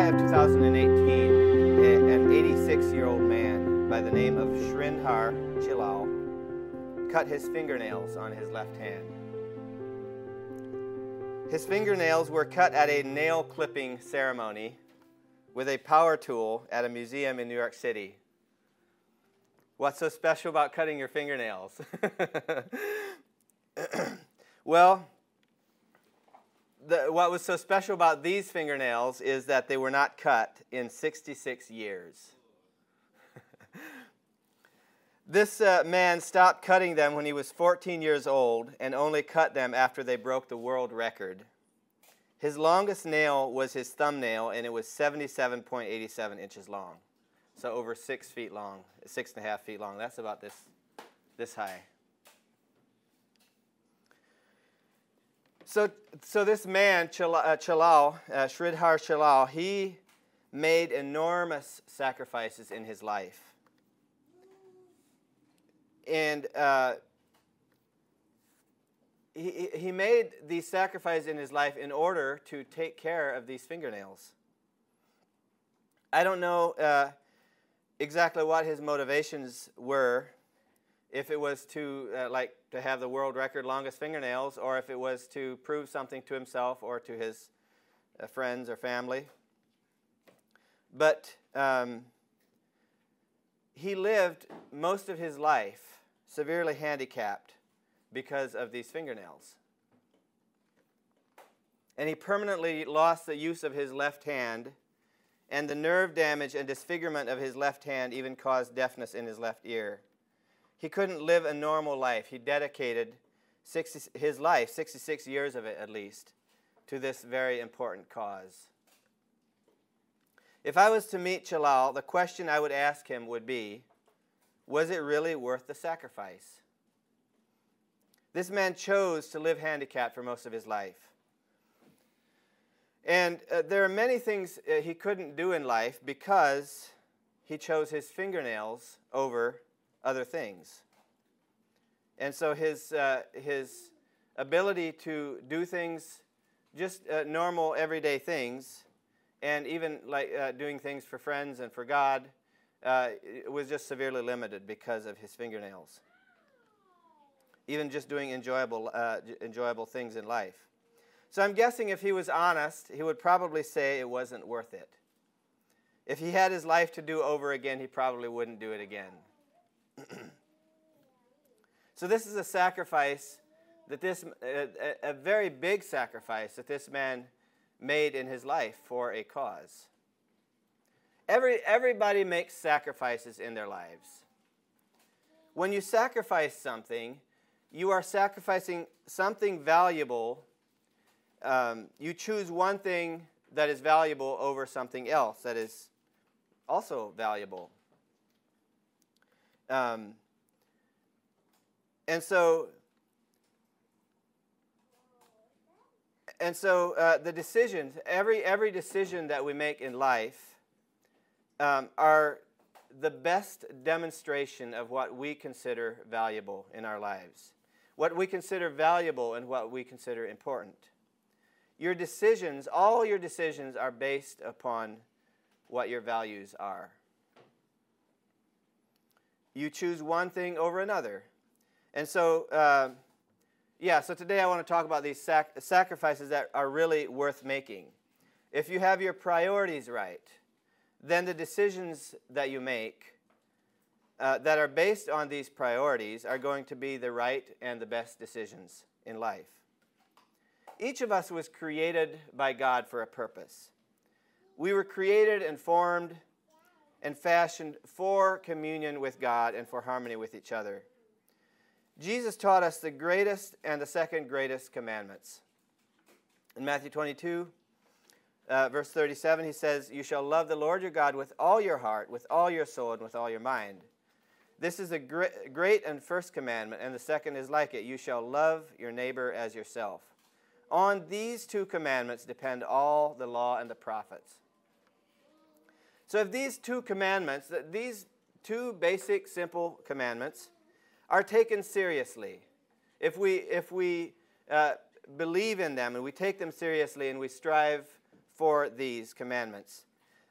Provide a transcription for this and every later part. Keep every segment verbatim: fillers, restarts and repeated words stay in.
of two thousand eighteen, an eighty-six-year-old man by the name of Sridhar Chilal cut his fingernails on his left hand. His fingernails were cut at a nail clipping ceremony with a power tool at a museum in New York City. What's so special about cutting your fingernails? Well, the, what was so special about these fingernails is that they were not cut in sixty-six years. This uh, man stopped cutting them when he was fourteen years old and only cut them after they broke the world record. His longest nail was his thumbnail, and it was seventy-seven point eight seven inches long. So over six feet long, six and a half feet long. That's about this, this high. So, so this man, Chilal, uh, Chilal uh, Sridhar Chilal, he made enormous sacrifices in his life. And uh, he, he made these sacrifices in his life in order to take care of these fingernails. I don't know uh, exactly what his motivations were, if it was to uh, like to have the world record longest fingernails, or if it was to prove something to himself or to his uh, friends or family. But um, he lived most of his life severely handicapped because of these fingernails. And he permanently lost the use of his left hand, and the nerve damage and disfigurement of his left hand even caused deafness in his left ear. He couldn't live a normal life. He dedicated sixty, his life, sixty-six years of it at least, to this very important cause. If I was to meet Chilal, the question I would ask him would be, was it really worth the sacrifice? This man chose to live handicapped for most of his life. And uh, there are many things uh, he couldn't do in life because he chose his fingernails over other things. And so his, uh, his ability to do things, just uh, normal everyday things, and even like uh, doing things for friends and for God, uh, was just severely limited because of his fingernails. Even just doing enjoyable, uh, enjoyable things in life. So I'm guessing if he was honest, he would probably say it wasn't worth it. If he had his life to do over again, he probably wouldn't do it again. So this is a sacrifice that this, a, a very big sacrifice that this man made in his life for a cause. Every, everybody makes sacrifices in their lives. When you sacrifice something, you are sacrificing something valuable. Um, you choose one thing that is valuable over something else that is also valuable. Um, and so, and so uh, the decisions, every every decision that we make in life, um, are the best demonstration of what we consider valuable in our lives, what we consider valuable and what we consider important. Your decisions, all your decisions, are based upon what your values are. You choose one thing over another. And so, uh, yeah, so today I want to talk about these sac sacrifices that are really worth making. If you have your priorities right, then the decisions that you make uh, that are based on these priorities are going to be the right and the best decisions in life. Each of us was created by God for a purpose. We were created and formed and fashioned for communion with God and for harmony with each other. Jesus taught us the greatest and the second greatest commandments. In Matthew twenty-two, uh, verse thirty-seven, he says, "You shall love the Lord your God with all your heart, with all your soul, and with all your mind. This is a great, great and first commandment, and the second is like it. You shall love your neighbor as yourself. On these two commandments depend all the law and the prophets." So if these two commandments, these two basic, simple commandments, are taken seriously, if we, if we uh, believe in them and we take them seriously and we strive for these commandments,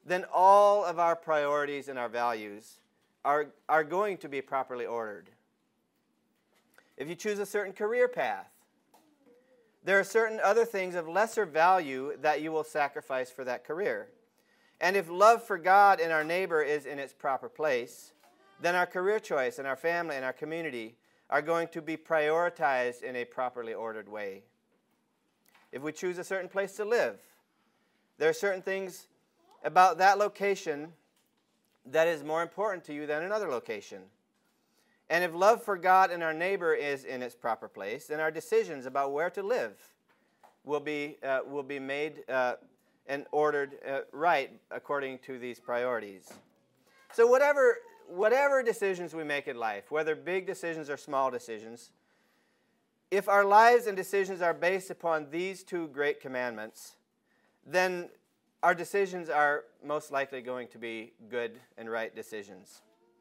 then all of our priorities and our values are, are going to be properly ordered. If you choose a certain career path, there are certain other things of lesser value that you will sacrifice for that career. And if love for God and our neighbor is in its proper place, then our career choice and our family and our community are going to be prioritized in a properly ordered way. If we choose a certain place to live, there are certain things about that location that is more important to you than another location. And if love for God and our neighbor is in its proper place, then our decisions about where to live will be, uh, will be made uh, and ordered uh, right according to these priorities. So whatever, whatever decisions we make in life, whether big decisions or small decisions, if our lives and decisions are based upon these two great commandments, then our decisions are most likely going to be good and right decisions.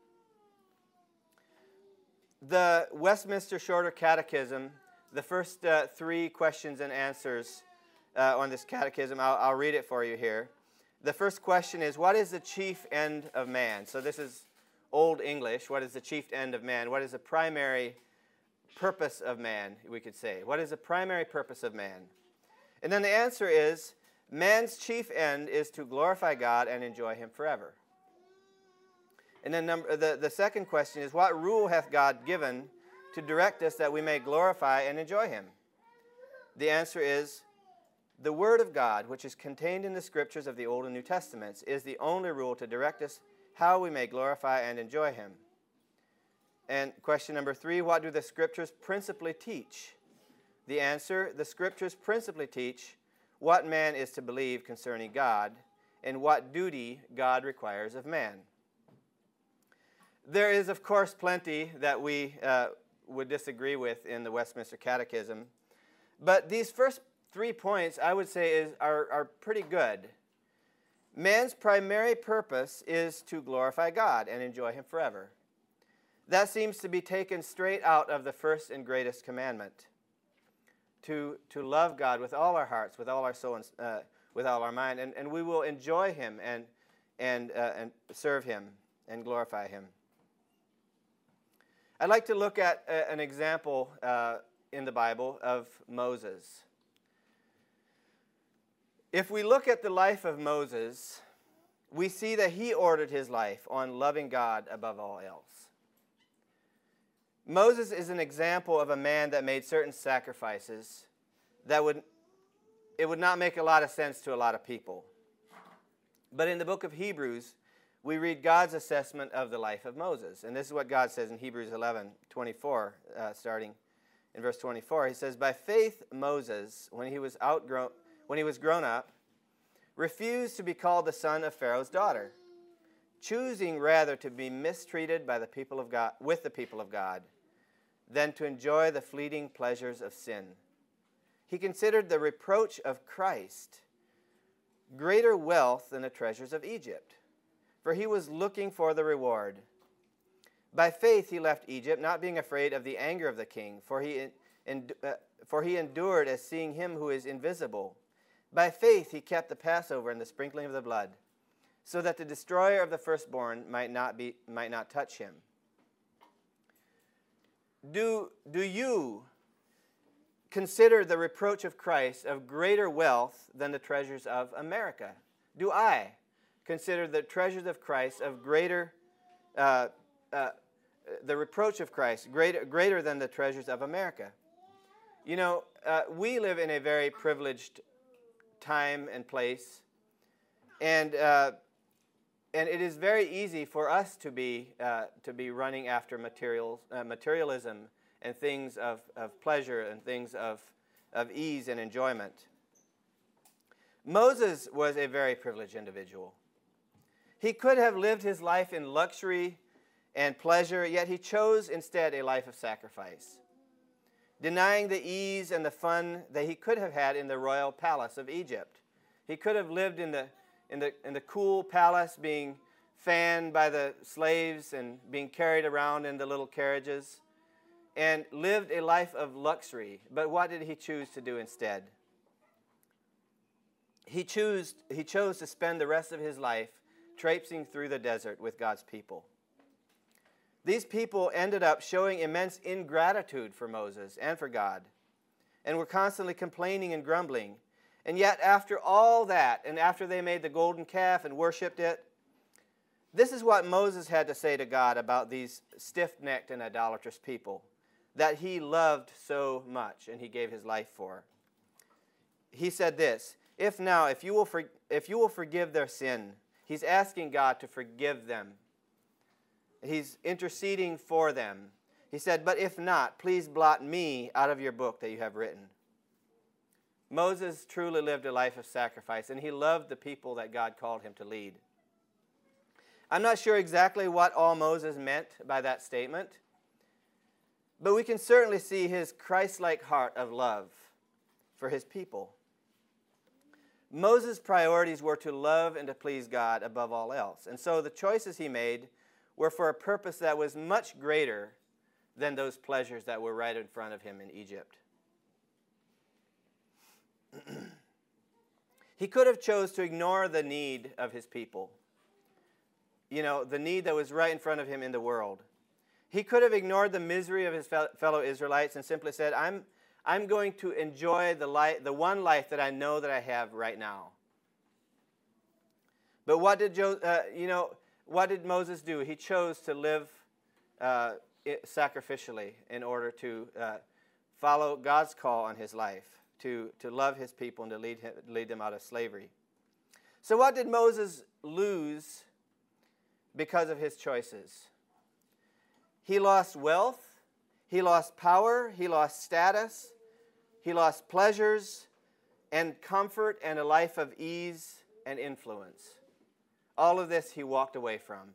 The Westminster Shorter Catechism, the first uh, three questions and answers uh, on this catechism, I'll, I'll read it for you here. The first question is, what is the chief end of man? So this is Old English. What is the chief end of man? What is the primary purpose of man, we could say? What is the primary purpose of man? And then the answer is, man's chief end is to glorify God and enjoy Him forever. And then number, the, the second question is, what rule hath God given to direct us that we may glorify and enjoy Him? The answer is, the Word of God, which is contained in the Scriptures of the Old and New Testaments, is the only rule to direct us how we may glorify and enjoy Him. And question number three, what do the Scriptures principally teach? The answer, the Scriptures principally teach what man is to believe concerning God and what duty God requires of man. There is, of course, plenty that we uh, would disagree with in the Westminster Catechism, but these first three points, I would say, is, are, are pretty good. Man's primary purpose is to glorify God and enjoy Him forever. That seems to be taken straight out of the first and greatest commandment, to, to love God with all our hearts, with all our soul, and uh, with all our mind, and, and we will enjoy Him and, and, uh, and serve Him and glorify Him. I'd like to look at a, an example uh, in the Bible of Moses. If we look at the life of Moses, we see that he ordered his life on loving God above all else. Moses is an example of a man that made certain sacrifices that would, it would not make a lot of sense to a lot of people. But in the book of Hebrews, we read God's assessment of the life of Moses. And this is what God says in Hebrews eleven twenty-four, uh, starting in verse twenty-four. He says, by faith Moses, when he was outgrown, when he was grown up, refused to be called the son of Pharaoh's daughter, choosing rather to be mistreated by the people of God, with the people of God, than to enjoy the fleeting pleasures of sin. He considered the reproach of Christ greater wealth than the treasures of Egypt, for he was looking for the reward. By faith he left Egypt, not being afraid of the anger of the king, for he, en- uh, for he endured as seeing him who is invisible. By faith he kept the Passover and the sprinkling of the blood, so that the destroyer of the firstborn might not be might not touch him. Do, do you consider the reproach of Christ of greater wealth than the treasures of America? Do I consider the treasures of Christ of greater, uh, uh, the reproach of Christ greater, greater than the treasures of America? You know, uh, we live in a very privileged time and place, and uh, and it is very easy for us to be uh, to be running after materials, uh, materialism and things of, of pleasure and things of of ease and enjoyment. Moses was a very privileged individual. He could have lived his life in luxury and pleasure, yet he chose instead a life of sacrifice, denying the ease and the fun that he could have had in the royal palace of Egypt. He could have lived in the, in the, in the cool palace, being fanned by the slaves and being carried around in the little carriages, and lived a life of luxury. But what did he choose to do instead? He chose, he chose to spend the rest of his life traipsing through the desert with God's people. These people ended up showing immense ingratitude for Moses and for God, and were constantly complaining and grumbling. And yet, after all that, and after they made the golden calf and worshipped it, this is what Moses had to say to God about these stiff-necked and idolatrous people that he loved so much and he gave his life for. He said this, if now, if you will, for, if you will forgive their sin, he's asking God to forgive them. He's interceding for them. He said, but if not, please blot me out of your book that you have written. Moses truly lived a life of sacrifice, and he loved the people that God called him to lead. I'm not sure exactly what all Moses meant by that statement, but we can certainly see his Christ-like heart of love for his people. Moses' priorities were to love and to please God above all else. And so the choices he made were for a purpose that was much greater than those pleasures that were right in front of him in Egypt. He could have chose to ignore the need of his people. You know, the need that was right in front of him in the world. He could have ignored the misery of his fellow Israelites and simply said, I'm, I'm going to enjoy the, life, the one life that I know that I have right now. But what did, jo- uh, you know, what did Moses do? He chose to live uh, sacrificially in order to uh, follow God's call on his life, to, to love his people and to lead, him, lead them out of slavery. So what did Moses lose because of his choices? He lost wealth, he lost power, he lost status, he lost pleasures and comfort and a life of ease and influence. All of this he walked away from.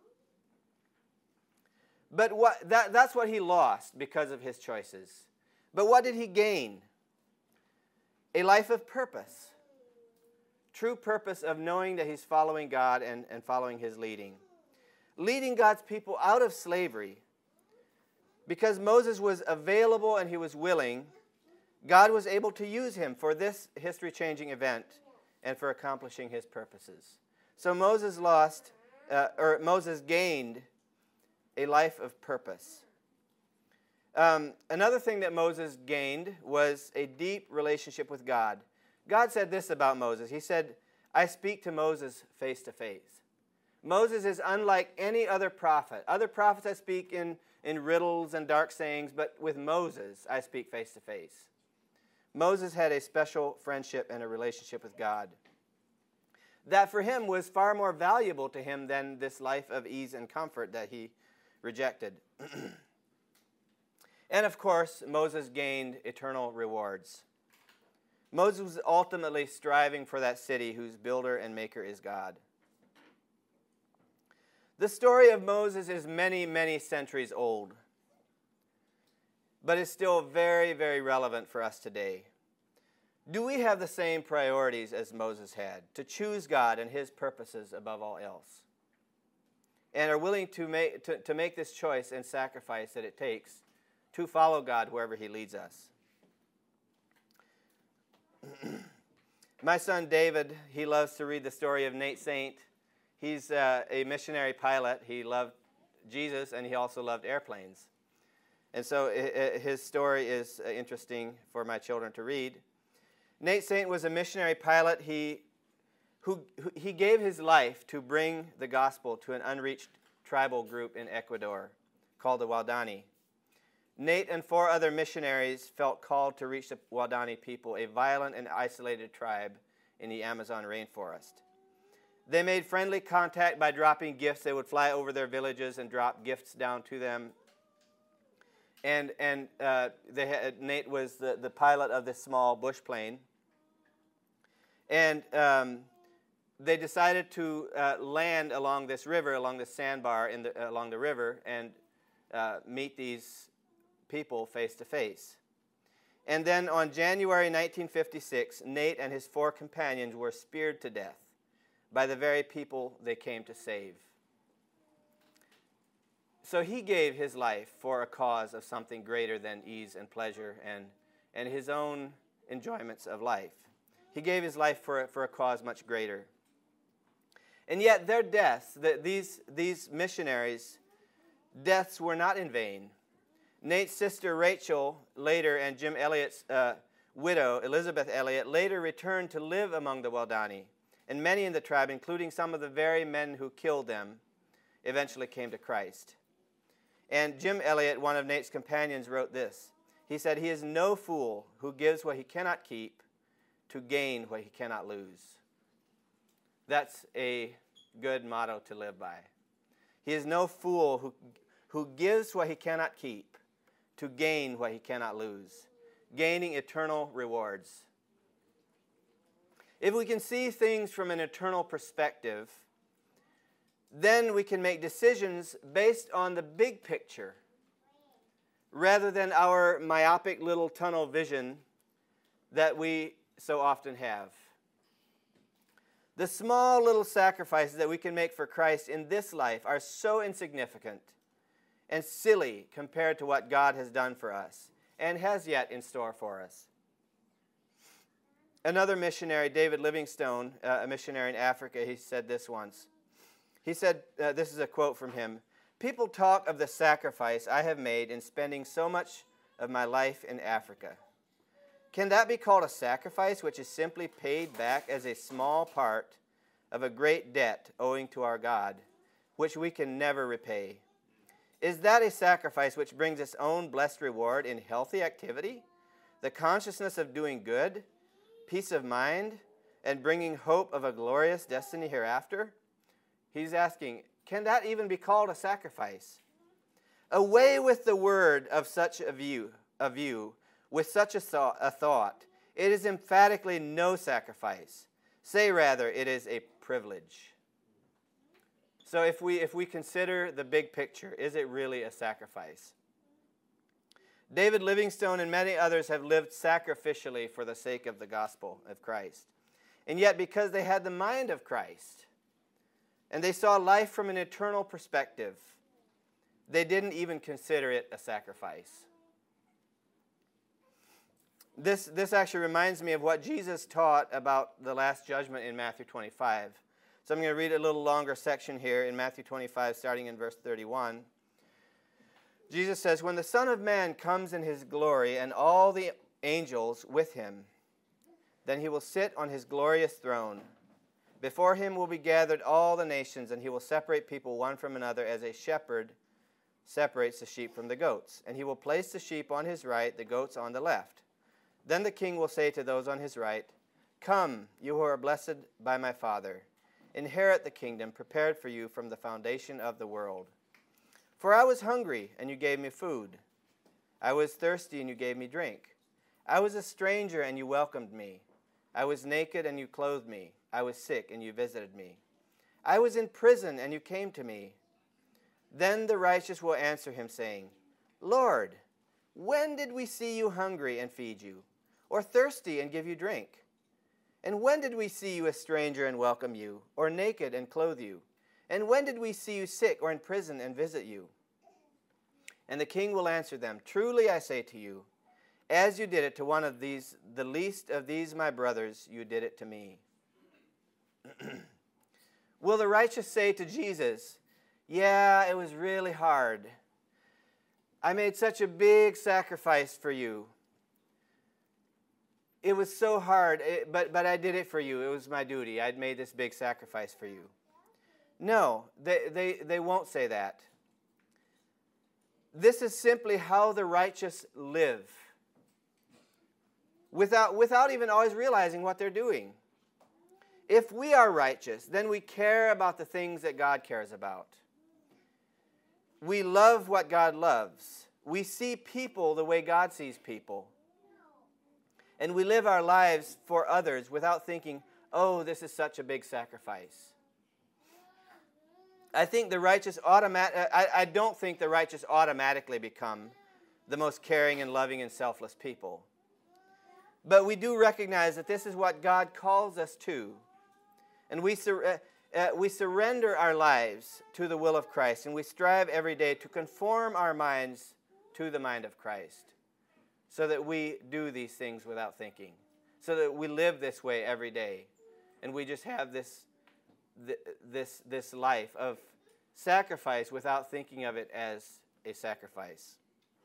But what, that, that's what he lost because of his choices. But what did he gain? A life of purpose. True purpose of knowing that he's following God and, and following his leading. Leading God's people out of slavery. Because Moses was available and he was willing, God was able to use him for this history-changing event and for accomplishing his purposes. So Moses lost, uh, or Moses gained a life of purpose. Um, another thing that Moses gained was a deep relationship with God. God said this about Moses. He said, I speak to Moses face to face. Moses is unlike any other prophet. Other prophets I speak in, in riddles and dark sayings, but with Moses I speak face to face. Moses had a special friendship and a relationship with God that for him was far more valuable to him than this life of ease and comfort that he rejected. And of course, Moses gained eternal rewards. Moses was ultimately striving for that city whose builder and maker is God. The story of Moses is many, many centuries old, but is still very, very relevant for us today. Do we have the same priorities as Moses had, to choose God and his purposes above all else? And are willing to make, to, to make this choice and sacrifice that it takes to follow God wherever he leads us? My son David, he loves to read the story of Nate Saint. He's uh, a missionary pilot. He loved Jesus, and he also loved airplanes. And so it, it, his story is uh, interesting for my children to read. Nate Saint was a missionary pilot. He, who, who, he gave his life to bring the gospel to an unreached tribal group in Ecuador called the Waodani. Nate and four other missionaries felt called to reach the Waodani people, a violent and isolated tribe in the Amazon rainforest. They made friendly contact by dropping gifts. They would fly over their villages and drop gifts down to them. And, and uh, they had, Nate was the, the pilot of this small bush plane. And um, they decided to uh, land along this river, along the sandbar in the, uh, along the river, and uh, meet these people face to face. And then on January nineteen fifty-six, Nate and his four companions were speared to death by the very people they came to save. So he gave his life for a cause of something greater than ease and pleasure and, and his own enjoyments of life. He gave his life for, for a cause much greater. And yet their deaths, the, these, these missionaries' deaths were not in vain. Nate's sister Rachel later, and Jim Elliot's uh, widow, Elizabeth Elliot, later returned to live among the Waodani. And many in the tribe, including some of the very men who killed them, eventually came to Christ. And Jim Elliot, one of Nate's companions, wrote this. He said, "He is no fool who gives what he cannot keep to gain what he cannot lose." That's a good motto to live by. He is no fool who, who gives what he cannot keep to gain what he cannot lose, gaining eternal rewards. If we can see things from an eternal perspective, then we can make decisions based on the big picture rather than our myopic little tunnel vision that we so often have. The small little sacrifices that we can make for Christ in this life are so insignificant and silly compared to what God has done for us and has yet in store for us. Another missionary, David Livingstone, uh, a missionary in Africa, he said this once. He said, uh, this is a quote from him, "People talk of the sacrifice I have made in spending so much of my life in Africa. Can that be called a sacrifice which is simply paid back as a small part of a great debt owing to our God, which we can never repay? Is that a sacrifice which brings its own blessed reward in healthy activity, the consciousness of doing good, peace of mind, and bringing hope of a glorious destiny hereafter?" He's asking, can that even be called a sacrifice? Away with the word of such a view, a view with such a, thought, a thought. It is emphatically no sacrifice. Say rather, it is a privilege. So if we, if we consider the big picture, is it really a sacrifice? David Livingstone and many others have lived sacrificially for the sake of the gospel of Christ. And yet because they had the mind of Christ, and they saw life from an eternal perspective, they didn't even consider it a sacrifice. This, this actually reminds me of what Jesus taught about the Last Judgment in Matthew twenty-five. So I'm going to read a little longer section here in Matthew twenty-five, starting in verse thirty-one. Jesus says, "When the Son of Man comes in his glory and all the angels with him, then he will sit on his glorious throne. Before him will be gathered all the nations, and he will separate people one from another as a shepherd separates the sheep from the goats. And he will place the sheep on his right, the goats on the left. Then the king will say to those on his right, 'Come, you who are blessed by my Father, inherit the kingdom prepared for you from the foundation of the world. For I was hungry, and you gave me food. I was thirsty, and you gave me drink. I was a stranger, and you welcomed me. I was naked, and you clothed me. I was sick, and you visited me. I was in prison, and you came to me.' Then the righteous will answer him, saying, 'Lord, when did we see you hungry and feed you, or thirsty and give you drink? And when did we see you a stranger and welcome you, or naked and clothe you? And when did we see you sick or in prison and visit you?' And the king will answer them, 'Truly I say to you, as you did it to one of these, the least of these my brothers, you did it to me.'" Will the righteous say to Jesus, "Yeah, it was really hard. I made such a big sacrifice for you. It was so hard, it, but, but I did it for you. It was my duty. I'd made this big sacrifice for you." No, they, they, they won't say that. This is simply how the righteous live, without, without even always realizing what they're doing. If we are righteous, then we care about the things that God cares about. We love what God loves. We see people the way God sees people. And we live our lives for others without thinking, "Oh, this is such a big sacrifice." I think the righteous automat- I, I don't think the righteous automatically become the most caring and loving and selfless people. But we do recognize that this is what God calls us to. And we, sur- uh, uh, we surrender our lives to the will of Christ, and we strive every day to conform our minds to the mind of Christ, so that we do these things without thinking, so that we live this way every day, and we just have this th- this, this life of sacrifice without thinking of it as a sacrifice.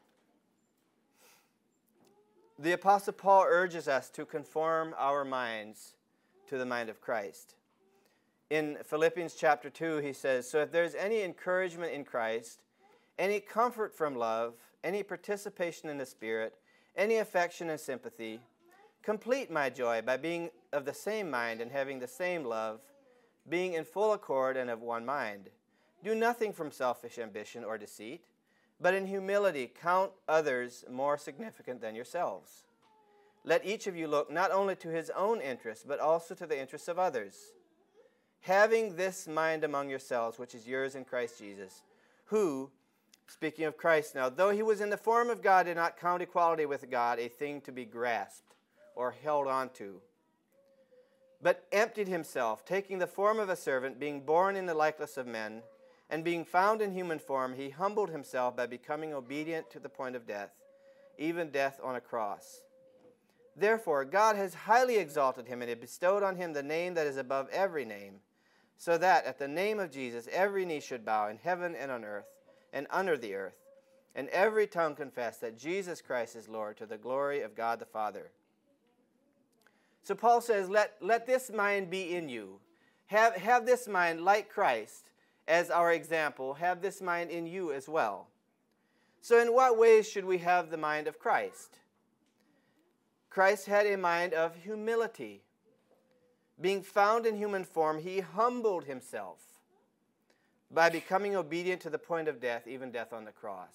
The Apostle Paul urges us to conform our minds to the mind of Christ. In Philippians chapter two, he says, "So if there's any encouragement in Christ, any comfort from love, any participation in the Spirit, any affection and sympathy, complete my joy by being of the same mind and having the same love, being in full accord and of one mind. Do nothing from selfish ambition or deceit, but in humility count others more significant than yourselves. Let each of you look not only to his own interests, but also to the interests of others. Having this mind among yourselves, which is yours in Christ Jesus, who," speaking of Christ now, "though he was in the form of God, did not count equality with God a thing to be grasped or held on to, but emptied himself, taking the form of a servant, being born in the likeness of men, and being found in human form, he humbled himself by becoming obedient to the point of death, even death on a cross. Therefore, God has highly exalted him and has bestowed on him the name that is above every name, so that at the name of Jesus every knee should bow in heaven and on earth and under the earth, and every tongue confess that Jesus Christ is Lord, to the glory of God the Father." So Paul says, let, let this mind be in you. Have, have this mind like Christ as our example. Have this mind in you as well. So in what ways should we have the mind of Christ? Christ had a mind of humility. Being found in human form, he humbled himself by becoming obedient to the point of death, even death on the cross.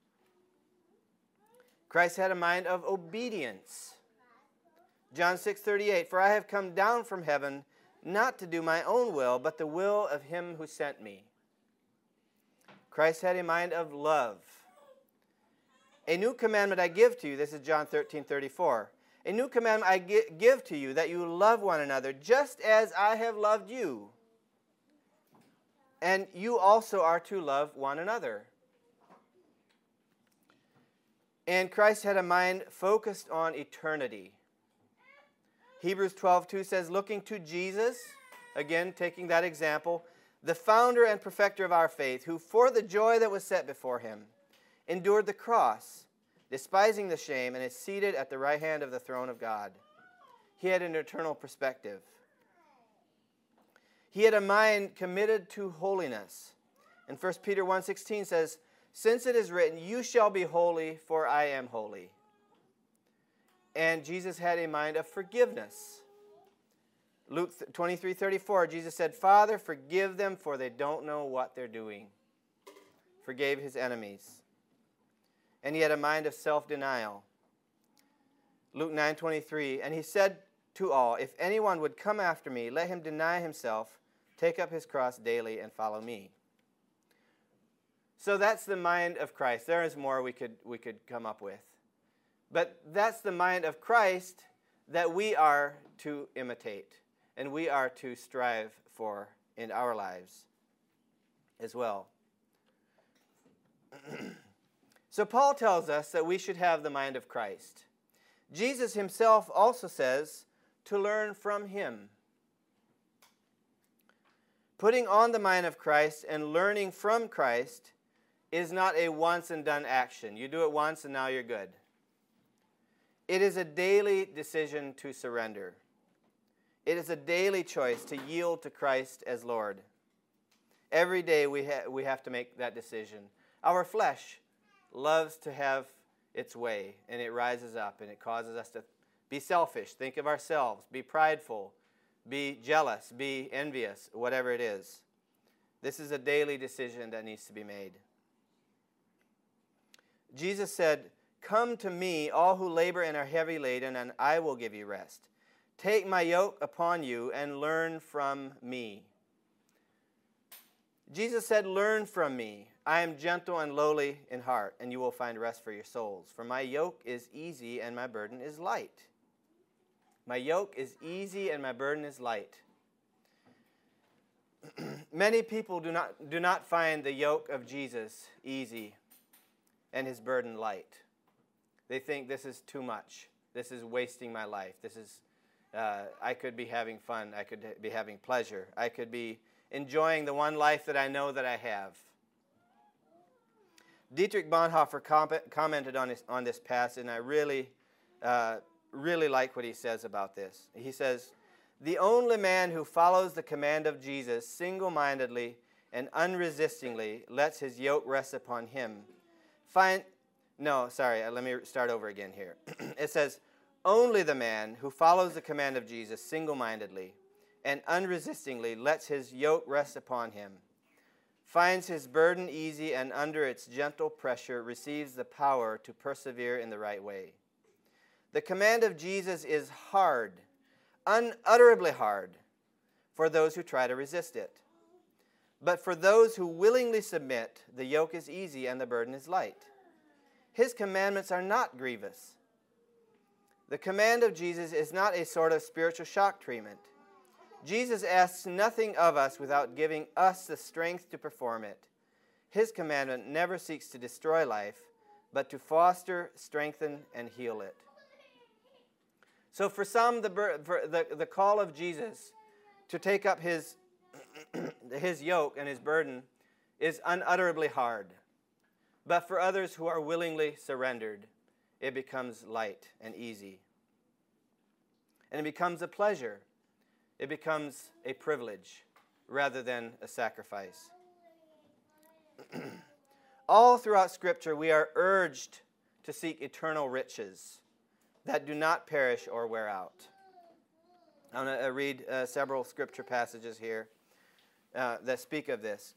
Christ had a mind of obedience. John six thirty-eight, "For I have come down from heaven not to do my own will, but the will of him who sent me." Christ had a mind of love. "A new commandment I give to you," this is John thirteen thirty-four, "A new commandment I give to you, that you love one another, just as I have loved you. And you also are to love one another." And Christ had a mind focused on eternity. Hebrews twelve two says, "Looking to Jesus," again taking that example, "the founder and perfecter of our faith, who for the joy that was set before him endured the cross, despising the shame, and is seated at the right hand of the throne of God." He had an eternal perspective. He had a mind committed to holiness. And First Peter one sixteen says, "Since it is written, you shall be holy, for I am holy." And Jesus had a mind of forgiveness. Luke twenty-three thirty-four, Jesus said, "Father, forgive them, for they don't know what they're doing." Forgave his enemies. And he had a mind of self-denial. Luke nine twenty-three, "And he said to all, if anyone would come after me, let him deny himself, take up his cross daily, and follow me." So that's the mind of Christ. There is more we could, we could come up with. But that's the mind of Christ that we are to imitate and we are to strive for in our lives as well. So Paul tells us that we should have the mind of Christ. Jesus himself also says to learn from him. Putting on the mind of Christ and learning from Christ is not a once and done action. You do it once and now you're good. It is a daily decision to surrender. It is a daily choice to yield to Christ as Lord. Every day we, ha- we have to make that decision. Our flesh loves to have its way, and it rises up, and it causes us to be selfish, think of ourselves, be prideful, be jealous, be envious, whatever it is. This is a daily decision that needs to be made. Jesus said, "Come to me, all who labor and are heavy laden, and I will give you rest. Take my yoke upon you and learn from me." Jesus said, "Learn from me. I am gentle and lowly in heart, and you will find rest for your souls. For my yoke is easy and my burden is light." My yoke is easy and my burden is light. Many people do not, do not find the yoke of Jesus easy and his burden light. They think this is too much. This is wasting my life. This is, Uh, I could be having fun. I could be having pleasure. I could be enjoying the one life that I know that I have. Dietrich Bonhoeffer com- commented on this, on this passage, and I really, uh, really like what he says about this. He says, "The only man who follows the command of Jesus single-mindedly and unresistingly lets his yoke rest upon him. Find, no, sorry, let me start over again here. It says, only the man who follows the command of Jesus single-mindedly and unresistingly lets his yoke rest upon him, finds his burden easy, and under its gentle pressure receives the power to persevere in the right way. The command of Jesus is hard, unutterably hard, for those who try to resist it. But for those who willingly submit, the yoke is easy and the burden is light. His commandments are not grievous. The command of Jesus is not a sort of spiritual shock treatment. Jesus asks nothing of us without giving us the strength to perform it. His commandment never seeks to destroy life, but to foster, strengthen, and heal it. So for some, the, for the, the call of Jesus to take up his, his yoke and his burden is unutterably hard. But for others who are willingly surrendered, it becomes light and easy. And it becomes a pleasure. It becomes a privilege rather than a sacrifice. All throughout Scripture, we are urged to seek eternal riches that do not perish or wear out. I'm going to read uh, several Scripture passages here uh, that speak of this.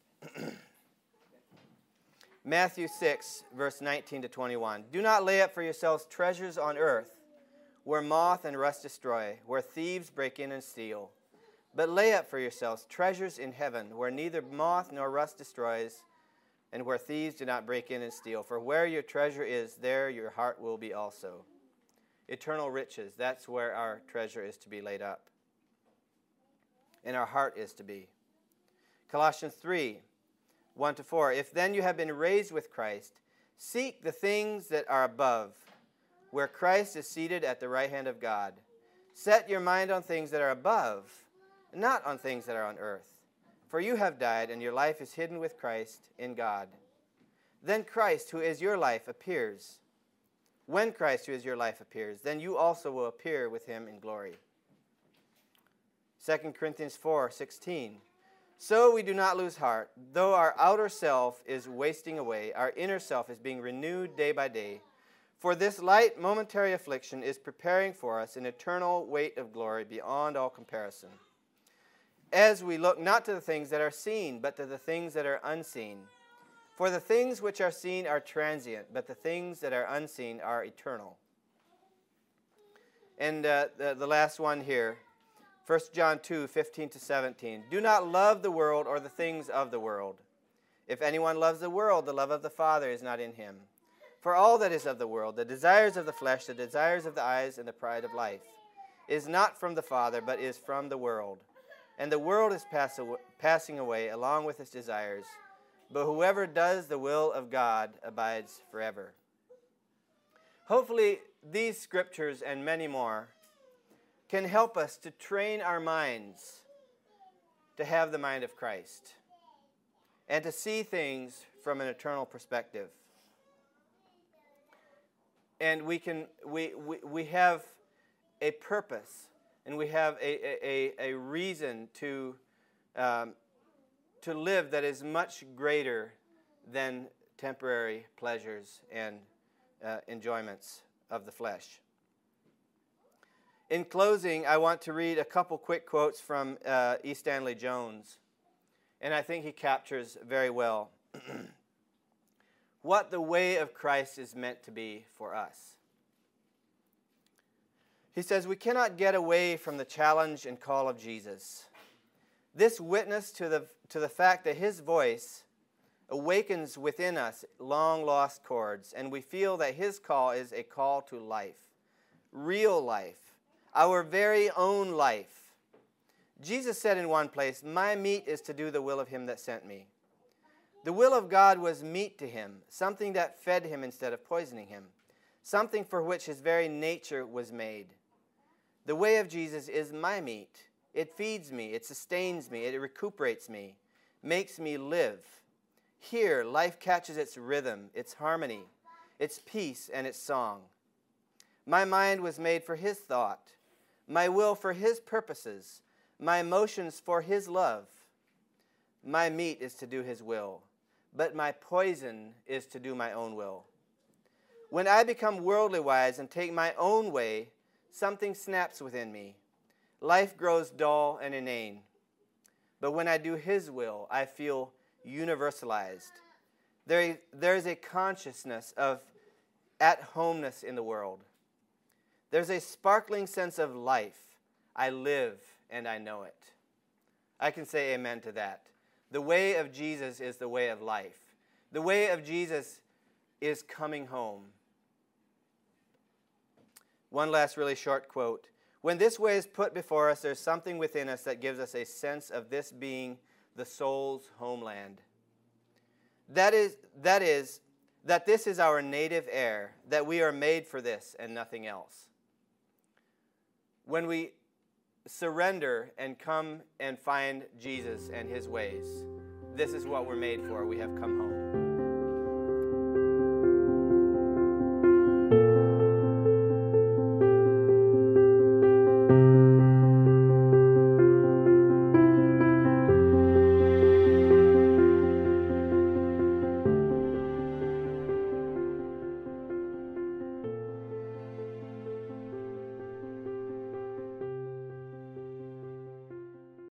Matthew six, verse nineteen to twenty-one. Do not lay up for yourselves treasures on earth, where moth and rust destroy, where thieves break in and steal. But lay up for yourselves treasures in heaven, where neither moth nor rust destroys, and where thieves do not break in and steal. For where your treasure is, there your heart will be also. Eternal riches, that's where our treasure is to be laid up. And our heart is to be. Colossians three, one to four. If then you have been raised with Christ, seek the things that are above, where Christ is seated at the right hand of God. Set your mind on things that are above, not on things that are on earth. For you have died, and your life is hidden with Christ in God. Then Christ, who is your life, appears. When Christ, who is your life, appears, then you also will appear with him in glory. Second Corinthians four, sixteen. So we do not lose heart. Though our outer self is wasting away, our inner self is being renewed day by day. For this light momentary affliction is preparing for us an eternal weight of glory beyond all comparison. As we look not to the things that are seen, but to the things that are unseen. For the things which are seen are transient, but the things that are unseen are eternal. And uh, the, the last one here, First John two, fifteen to seventeen. Do not love the world or the things of the world. If anyone loves the world, the love of the Father is not in him. For all that is of the world, the desires of the flesh, the desires of the eyes, and the pride of life, is not from the Father, but is from the world. And the world is pass aw- passing away along with its desires. But whoever does the will of God abides forever. Hopefully, these scriptures and many more can help us to train our minds to have the mind of Christ and to see things from an eternal perspective. And we can we, we, we have a purpose and we have a, a, a reason to um, to live that is much greater than temporary pleasures and uh, enjoyments of the flesh. In closing, I want to read a couple quick quotes from uh, E. Stanley Jones, and I think he captures very well what the way of Christ is meant to be for us. He says, we cannot get away from the challenge and call of Jesus. This witness to the, to the fact that his voice awakens within us long-lost chords, and we feel that his call is a call to life, real life, our very own life. Jesus said in one place, my meat is to do the will of him that sent me. The will of God was meat to him, something that fed him instead of poisoning him, something for which his very nature was made. The way of Jesus is my meat. It feeds me, it sustains me, it recuperates me, makes me live. Here, life catches its rhythm, its harmony, its peace, and its song. My mind was made for his thought, my will for his purposes, my emotions for his love. My meat is to do his will, but my poison is to do my own will. When I become worldly wise and take my own way, something snaps within me. Life grows dull and inane. But when I do his will, I feel universalized. There, there is a consciousness of at-homeness in the world. There's a sparkling sense of life. I live and I know it. I can say amen to that. The way of Jesus is the way of life. The way of Jesus is coming home. One last really short quote. When this way is put before us, there's something within us that gives us a sense of this being the soul's homeland. That is, that is, that this is our native air, that we are made for this and nothing else. When we surrender and come and find Jesus and his ways, this is what we're made for. We have come home.